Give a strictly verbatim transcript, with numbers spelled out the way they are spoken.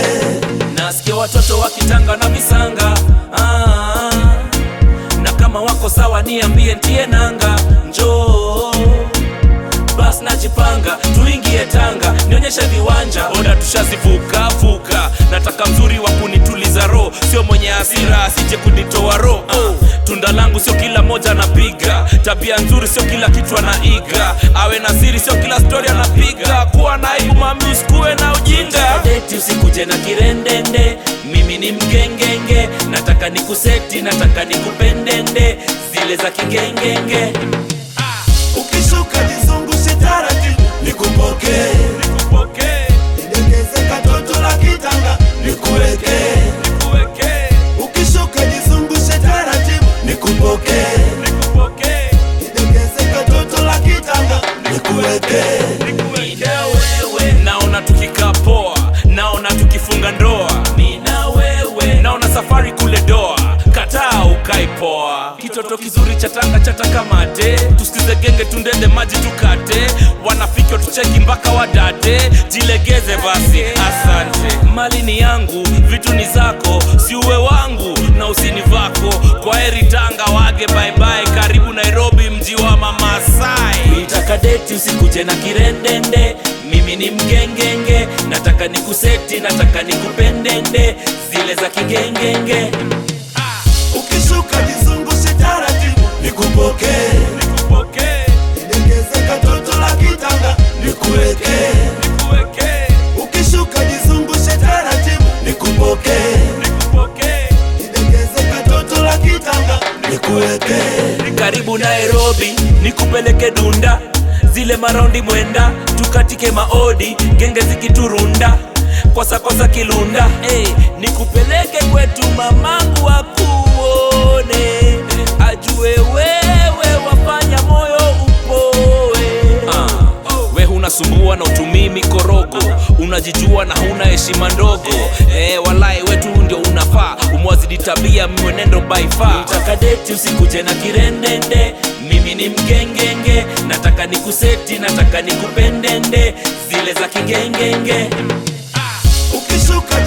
Nasikia watoto wakitanga na visanga, ah, na kama wako sawa niambie ntie nanga. Njoo bas najipanga, tuingie Tanga, nionyeshe viwanja. Oda tushazivuka vuka, nataka mzuri wa kunituliza roho, sio mwenye hasira asije kunitoa roho. oh. Tunda langu sio kila moja napiga, tabia nzuri sio kila kitu anaiga, awe na siri sio kila story anapiga. Kuwa na aibu mami, usikuwe na ujinga. Date usikuje na kirendende, mimi ni mgengenge, nataka nikuseti, nataka nikupendende, zile za kigengenge. Ukishuka jizungushe taratibu, nikupoke, Nikupoke, nidekeze katoto la kitanga, nikuweke, nikuweke, ukishuka jizungushe taratibu, nikupoke, nikupoke, nidekeze katoto la kitanga, nikuweke. nikuweke. Wewe naona tukikaa poa, naona tukifunga ndoa, mimi na wewe naona safari kule doa, kataa ukai poa. Kitoto kizuri cha Tanga chataka mate, tusikize genge tundende maji tukate, wanafiki watucheki mpaka wadate, jilegeze basi asante. Mali ni yangu, vitu ni zako, si uwe wangu na usini vako. Kwa heri Tanga wage bye bye, karibu Nairobi mji wa Mamasai. Nitaka date usikuje na kirendende, mimi ni mgengenge, nataka nikuseti, nataka nikupendende, zile za kigengenge. Ukishuka jizungushe taratibu, nikupoke, Nikupoke, nidekeze katoto la kitanga, nikuweke, nikuweke, ukishuka jizungushe taratibu, nikupoke, nikupoke, nidekeze katoto la kitanga, nikuweke. karibu Nairobi nikupeleke Dunda, zile maraundi mwenda tukatike maodi, genge zikiturunda kosa kosa kilunda. hey, nikupeleke kwetu mamangu akuone, ajue wewe wafanya moyo upoe. uh, we hunasumbua na utumii mikorogo, unajijua na huna heshima ndogo. hey, walai wetu ndio unafaa, umwazidi tabia mwenendo by far. Nitaka date usikuje na kirendende, mimi ni mgengenge, nataka nikuseti, nataka nikupendende, zile za kigengenge. Ukishuka